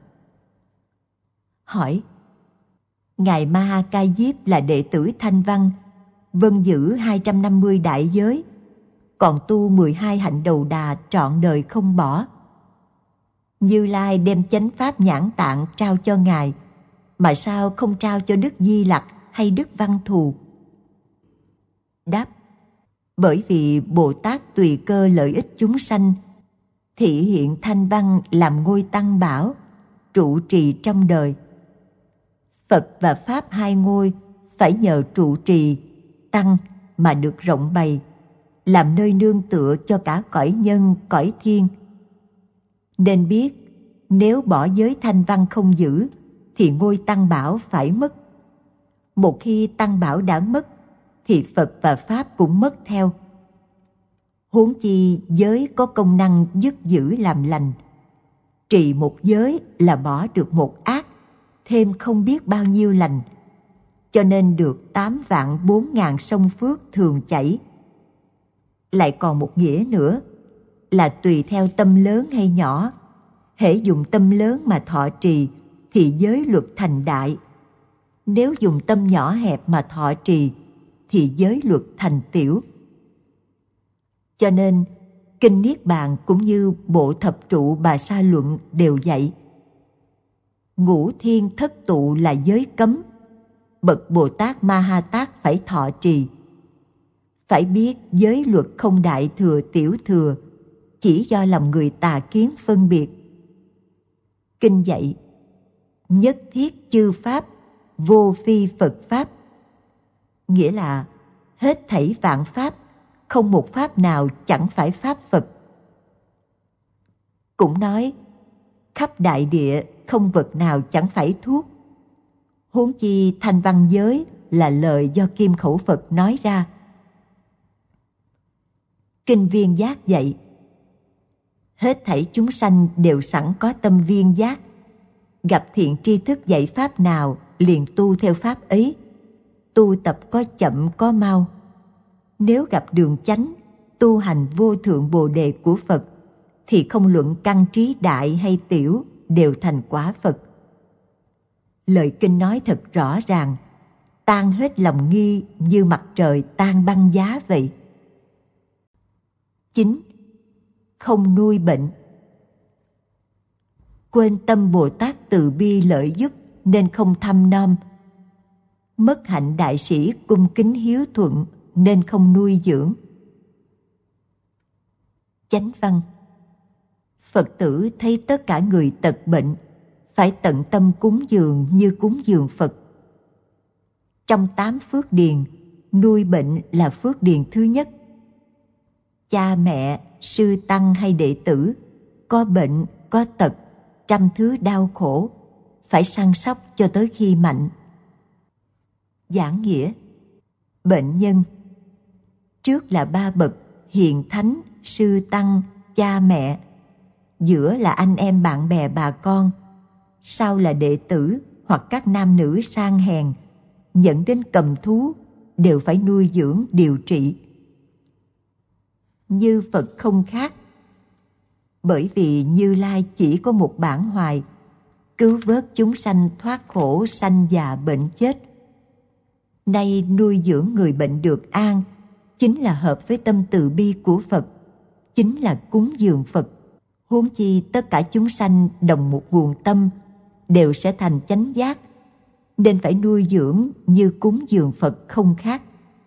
Hỏi: Ngài Ma Ha Ca Diếp là đệ tử Thanh Văn, vâng giữ hai trăm năm mươi đại giới, còn tu mười hai hạnh đầu đà trọn đời không bỏ. Như Lai đem chánh pháp nhãn tạng trao cho Ngài, mà sao không trao cho Đức Di Lặc hay Đức Văn Thù? Đáp: bởi vì Bồ Tát tùy cơ lợi ích chúng sanh, thị hiện thanh văn làm ngôi tăng bảo, trụ trì trong đời. Phật và Pháp hai ngôi phải nhờ trụ trì tăng mà được rộng bày, làm nơi nương tựa cho cả cõi nhân, cõi thiên. Nên biết, nếu bỏ giới thanh văn không giữ, thì ngôi tăng bảo phải mất. Một khi tăng bảo đã mất, thì Phật và Pháp cũng mất theo. Huống chi giới có công năng dứt giữ làm lành. Trì một giới là bỏ được một ác, thêm không biết bao nhiêu lành. Cho nên được tám vạn bốn ngàn sông phước thường chảy. Lại còn một nghĩa nữa, là tùy theo tâm lớn hay nhỏ. Hễ dùng tâm lớn mà thọ trì, thì giới luật thành đại. Nếu dùng tâm nhỏ hẹp mà thọ trì, thì giới luật thành tiểu. Cho nên, Kinh Niết Bàn cũng như Bộ Thập Trụ Bà Sa Luận đều dạy: ngũ thiên thất tụ là giới cấm, bậc Bồ Tát Ma Ha Tát phải thọ trì. Phải biết giới luật không đại thừa tiểu thừa, chỉ do lòng người tà kiến phân biệt. Kinh dạy: nhất thiết chư pháp, vô phi Phật pháp. Nghĩa là hết thảy vạn pháp, không một pháp nào chẳng phải pháp Phật. Cũng nói khắp đại địa không vật nào chẳng phải thuốc. Huống chi thanh văn giới là lời do Kim Khẩu Phật nói ra. Kinh Viên Giác dạy: hết thảy chúng sanh đều sẵn có tâm viên giác. Gặp thiện tri thức dạy pháp nào, liền tu theo pháp ấy. Tu tập có chậm có mau. Nếu gặp đường chánh, tu hành vô thượng bồ đề của Phật, thì không luận căn trí đại hay tiểu, đều thành quả Phật. Lời kinh nói thật rõ ràng, tan hết lòng nghi như mặt trời tan băng giá vậy. Chín. Không nuôi bệnh. Quên tâm Bồ Tát từ bi lợi giúp nên không thăm nom. Mất hạnh đại sĩ cung kính hiếu thuận nên không nuôi dưỡng. Chánh văn: Phật tử thấy tất cả người tật bệnh, phải tận tâm cúng dường như cúng dường Phật. Trong tám phước điền, nuôi bệnh là phước điền thứ nhất. Cha mẹ, sư tăng hay đệ tử có bệnh, có tật, trăm thứ đau khổ, phải săn sóc cho tới khi mạnh. Giảng nghĩa: bệnh nhân trước là ba bậc hiền thánh, sư tăng, cha mẹ, giữa là anh em bạn bè bà con, sau là đệ tử hoặc các nam nữ sang hèn, dẫn đến cầm thú, đều phải nuôi dưỡng điều trị. Như Phật không khác, bởi vì Như Lai chỉ có một bản hoài, cứu vớt chúng sanh thoát khổ sanh già bệnh chết. Nay nuôi dưỡng người bệnh được an, chính là hợp với tâm từ bi của Phật, chính là cúng dường Phật. Huống chi tất cả chúng sanh đồng một nguồn tâm, đều sẽ thành chánh giác, nên phải nuôi dưỡng như cúng dường Phật không khác.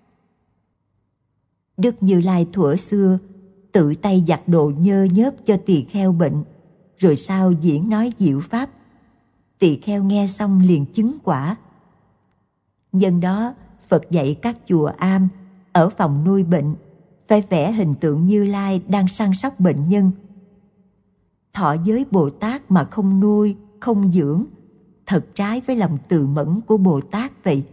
Đức Như Lai thuở xưa tự tay giặt đồ nhơ nhớp cho tỳ kheo bệnh, rồi sau diễn nói diệu pháp. Tỳ kheo nghe xong liền chứng quả. Nhân đó Phật dạy các chùa am ở phòng nuôi bệnh phải vẽ hình tượng Như Lai đang săn sóc bệnh nhân. Thọ giới Bồ Tát mà không nuôi, không dưỡng, thật trái với lòng từ mẫn của Bồ Tát vậy.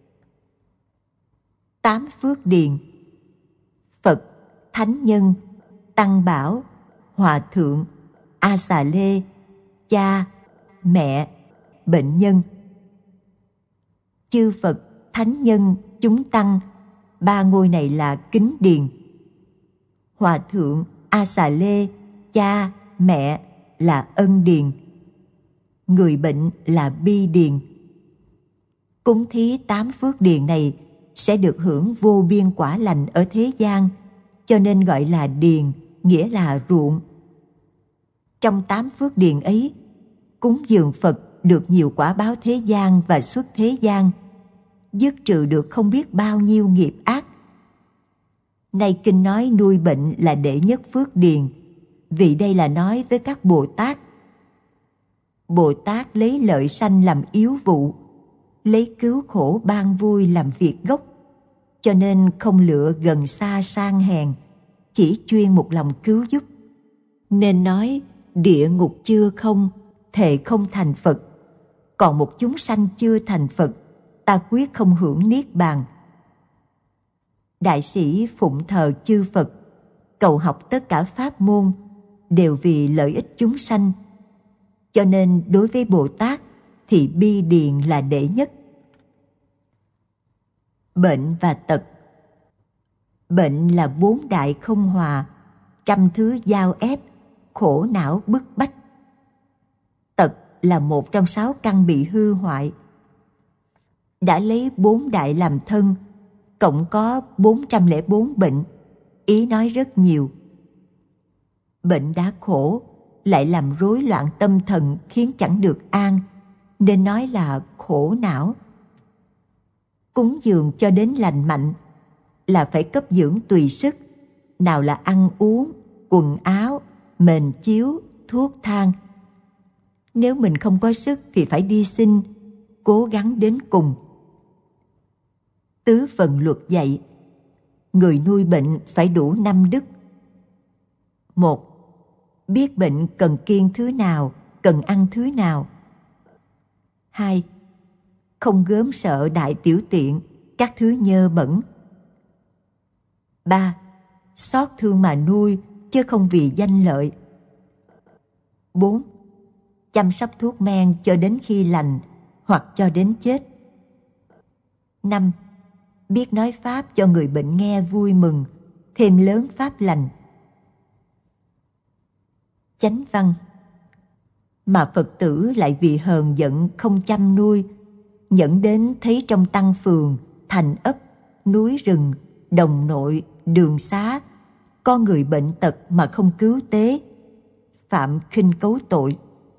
Tám phước điền: Phật, Thánh Nhân, Tăng Bảo, Hòa Thượng, A Xà Lê, cha, mẹ, bệnh nhân. Chư Phật, Thánh Nhân, chúng Tăng, ba ngôi này là kính điền. Hòa Thượng, A Xà Lê, cha, mẹ là ân điền. Người bệnh là bi điền. Cúng thí tám phước điền này sẽ được hưởng vô biên quả lành ở thế gian, cho nên gọi là điền, nghĩa là ruộng. Trong tám phước điền ấy, cúng dường Phật được nhiều quả báo thế gian và xuất thế gian, dứt trừ được không biết bao nhiêu nghiệp ác. Nay kinh nói nuôi bệnh là đệ nhất phước điền, vì đây là nói với các Bồ Tát. Bồ Tát lấy lợi sanh làm yếu vụ, lấy cứu khổ ban vui làm việc gốc, cho nên không lựa gần xa sang hèn, chỉ chuyên một lòng cứu giúp. Nên nói địa ngục chưa không, thệ không thành Phật. Còn một chúng sanh chưa thành Phật, ta quyết không hưởng niết bàn. Đại sĩ phụng thờ chư Phật, cầu học tất cả pháp môn, đều vì lợi ích chúng sanh. Cho nên đối với Bồ Tát thì bi điền là đệ nhất. Bệnh và tật. Bệnh là bốn đại không hòa, trăm thứ giao ép, khổ não bức bách. Tật là một trong sáu căn bị hư hoại. Đã lấy bốn đại làm thân, cộng có bốn trăm lẻ bốn bệnh, ý nói rất nhiều. Bệnh đã khổ, lại làm rối loạn tâm thần khiến chẳng được an, nên nói là khổ não. Cúng dường cho đến lành mạnh là phải cấp dưỡng tùy sức, nào là ăn uống, quần áo, mền chiếu, thuốc thang. Nếu mình không có sức thì phải đi xin, cố gắng đến cùng. Tứ phần luật dạy, người nuôi bệnh phải đủ năm đức. Một, biết bệnh cần kiêng thứ nào, cần ăn thứ nào. Hai, không gớm sợ đại tiểu tiện, các thứ nhơ bẩn. Ba, xót thương mà nuôi, chứ không vì danh lợi. Bốn, chăm sóc thuốc men cho đến khi lành, hoặc cho đến chết. Năm, biết nói pháp cho người bệnh nghe vui mừng, thêm lớn pháp lành. Chánh văn. Mà Phật tử lại vì hờn giận không chăm nuôi, dẫn đến thấy trong tăng phường, thành ấp, núi rừng, đồng nội, đường xá, có người bệnh tật mà không cứu tế, phạm khinh cấu tội.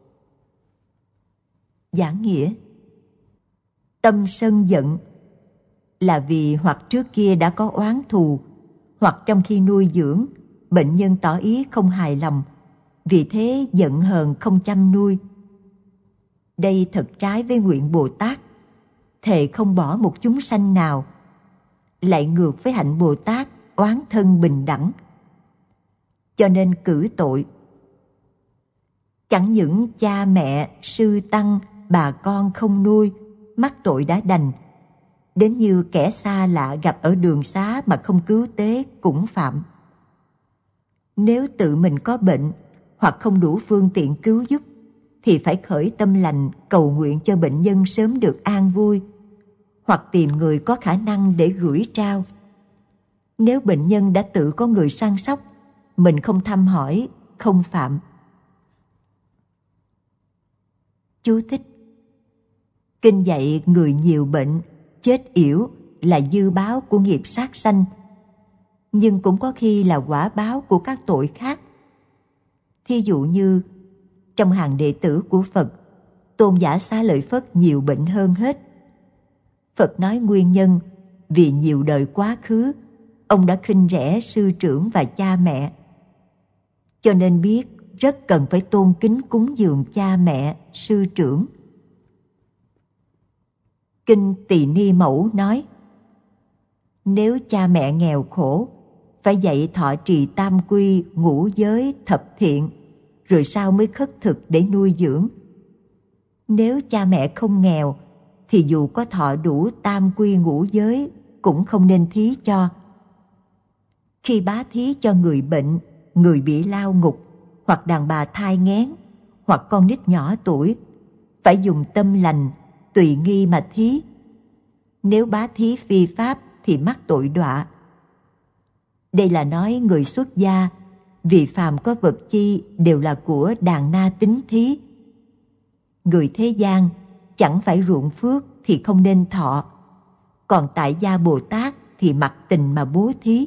Giảng nghĩa. Tâm sân giận là vì hoặc trước kia đã có oán thù, hoặc trong khi nuôi dưỡng, bệnh nhân tỏ ý không hài lòng, vì thế giận hờn không chăm nuôi. Đây thật trái với nguyện Bồ Tát, thề không bỏ một chúng sanh nào, lại ngược với hạnh Bồ Tát oán thân bình đẳng. Cho nên cử tội. Chẳng những cha mẹ, sư tăng, bà con không nuôi, mắc tội đã đành, đến như kẻ xa lạ gặp ở đường xá mà không cứu tế cũng phạm. Nếu tự mình có bệnh hoặc không đủ phương tiện cứu giúp, thì phải khởi tâm lành cầu nguyện cho bệnh nhân sớm được an vui, hoặc tìm người có khả năng để gửi trao. Nếu bệnh nhân đã tự có người săn sóc, mình không thăm hỏi, không phạm. Chú thích. Kinh dạy người nhiều bệnh, chết yểu là dư báo của nghiệp sát sanh, nhưng cũng có khi là quả báo của các tội khác. Thí dụ như trong hàng đệ tử của Phật, Tôn giả Xá Lợi Phất nhiều bệnh hơn hết. Phật nói nguyên nhân vì nhiều đời quá khứ, ông đã khinh rẻ sư trưởng và cha mẹ. Cho nên biết rất cần phải tôn kính cúng dường cha mẹ, sư trưởng. Kinh Tỳ Ni Mẫu nói, nếu cha mẹ nghèo khổ, phải dạy thọ trì tam quy, ngũ giới, thập thiện, rồi sau mới khất thực để nuôi dưỡng. Nếu cha mẹ không nghèo, thì dù có thọ đủ tam quy ngũ giới, cũng không nên thí cho. Khi bá thí cho người bệnh, người bị lao ngục, hoặc đàn bà thai nghén, hoặc con nít nhỏ tuổi, phải dùng tâm lành, tùy nghi mà thí. Nếu bá thí phi pháp thì mắc tội đọa. Đây là nói người xuất gia, vì phàm có vật chi đều là của đàn na tính thí. Người thế gian chẳng phải ruộng phước thì không nên thọ, còn tại gia Bồ Tát thì mặc tình mà bố thí.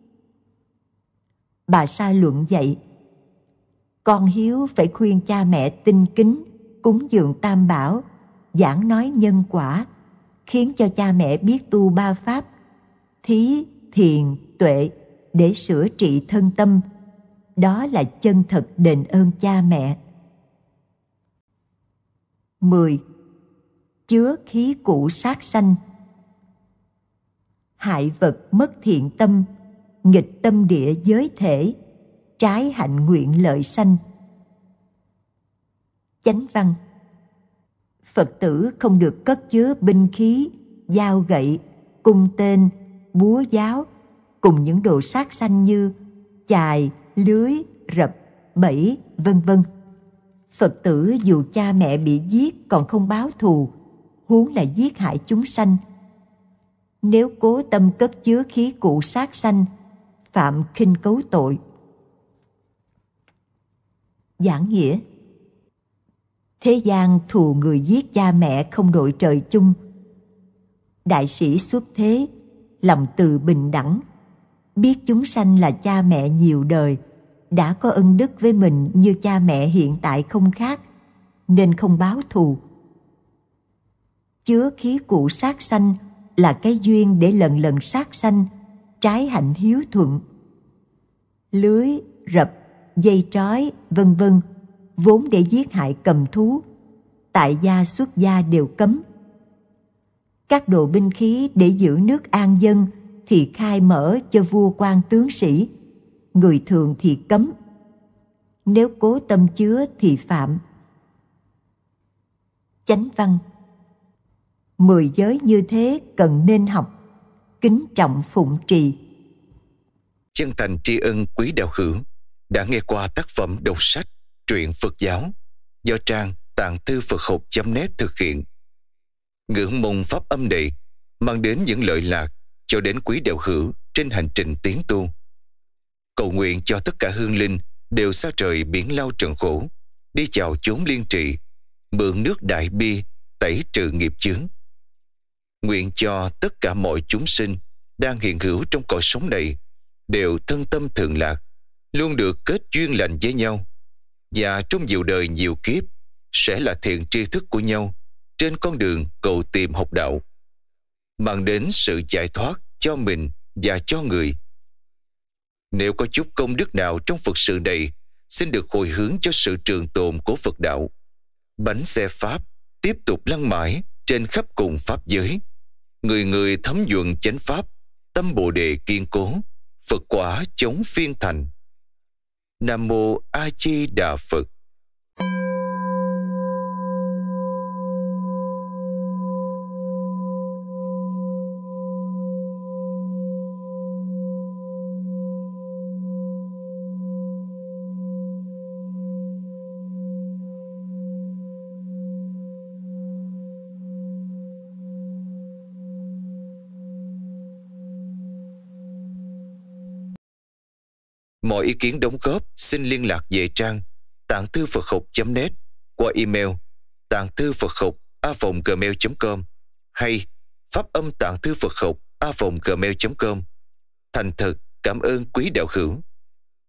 Bà Sa luận dạy, con hiếu phải khuyên cha mẹ tinh kính, cúng dường tam bảo, giảng nói nhân quả, khiến cho cha mẹ biết tu ba pháp thí, thiền, tuệ để sửa trị thân tâm. Đó là chân thật đền ơn cha mẹ. mười. Chứa khí cụ sát sanh. Hại vật mất thiện tâm, nghịch tâm địa giới thể, trái hạnh nguyện lợi sanh. Chánh văn: Phật tử không được cất chứa binh khí, dao gậy, cung tên, búa giáo cùng những đồ sát sanh như chài, lưới, rập, bẫy, vân vân. Phật tử dù cha mẹ bị giết còn không báo thù, huống là giết hại chúng sanh. Nếu cố tâm cất chứa khí cụ sát sanh, phạm khinh cấu tội. Giảng nghĩa: thế gian thù người giết cha mẹ không đội trời chung. Đại sĩ xuất thế, lòng từ bình đẳng, biết chúng sanh là cha mẹ nhiều đời, đã có ân đức với mình như cha mẹ hiện tại không khác, nên không báo thù. Chứa khí cụ sát sanh là cái duyên để lần lần sát sanh, trái hạnh hiếu thuận. Lưới, rập, dây trói, vân vân vốn để giết hại cầm thú, tại gia xuất gia đều cấm. Các đồ binh khí để giữ nước an dân thì khai mở cho vua quan tướng sĩ, người thường thì cấm. Nếu cố tâm chứa thì phạm. Chánh văn: mười giới như thế cần nên học, kính trọng phụng trì. Chân thành tri ân quý đạo hữu đã nghe qua tác phẩm đọc sách Truyện Phật giáo do trang tạng thư Phật học chấm net thực hiện. Ngưỡng mong pháp âm này mang đến những lợi lạc cho đến quý đạo hữu trên hành trình tiến tu. Cầu nguyện cho tất cả hương linh đều xa trời biển lao trận khổ, đi chào chốn liên trị, mượn nước đại bi tẩy trừ nghiệp chướng. Nguyện cho tất cả mọi chúng sinh đang hiện hữu trong cõi sống này đều thân tâm thường lạc, luôn được kết duyên lành với nhau, và trong nhiều đời nhiều kiếp sẽ là thiện tri thức của nhau trên con đường cầu tìm học đạo, mang đến sự giải thoát cho mình và cho người. Nếu có chút công đức nào trong Phật sự này, xin được hồi hướng cho sự trường tồn của Phật đạo. Bánh xe Pháp tiếp tục lăn mãi trên khắp cùng Pháp giới. Người người thấm nhuận chánh Pháp, tâm Bồ Đề kiên cố, Phật quả chống phiên thành. Nam Mô A Di Đà Phật. Mọi ý kiến đóng góp xin liên lạc về trang tạng thư Phật học chấm net qua email tạng thư Phật học a vòng gmail chấm com hay pháp âm tạng thư Phật học a vòng gmail chấm com. Thành thật cảm ơn quý đạo hữu.